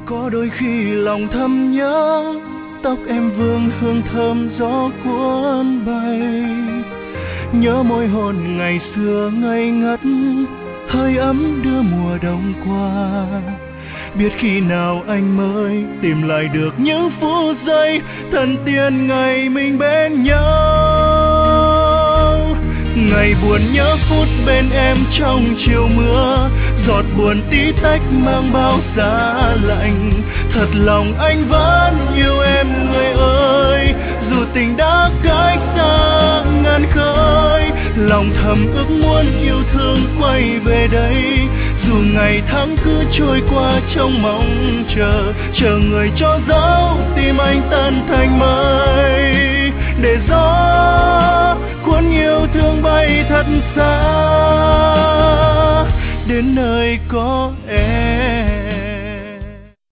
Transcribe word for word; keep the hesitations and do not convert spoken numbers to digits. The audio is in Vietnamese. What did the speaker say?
Có đôi khi lòng thầm nhớ, tóc em vương hương thơm gió cuốn bay. Nhớ môi hôn ngày xưa ngây ngất, hơi ấm đưa mùa đông qua. Biết khi nào anh mới tìm lại được những phút giây thân tiên ngày mình bên nhau. Ngày buồn nhớ phút bên em trong chiều mưa, giọt buồn tí tách mang bao giá lạnh. Thật lòng anh vẫn yêu em người ơi, dù tình đã cách xa ngàn khơi. Lòng thầm ước muốn yêu thương quay về đây, dù ngày tháng cứ trôi qua trong mong chờ. Chờ người cho dấu tim anh tan thành mây, để gió cuốn yêu thương bay thật xa đến nơi có em.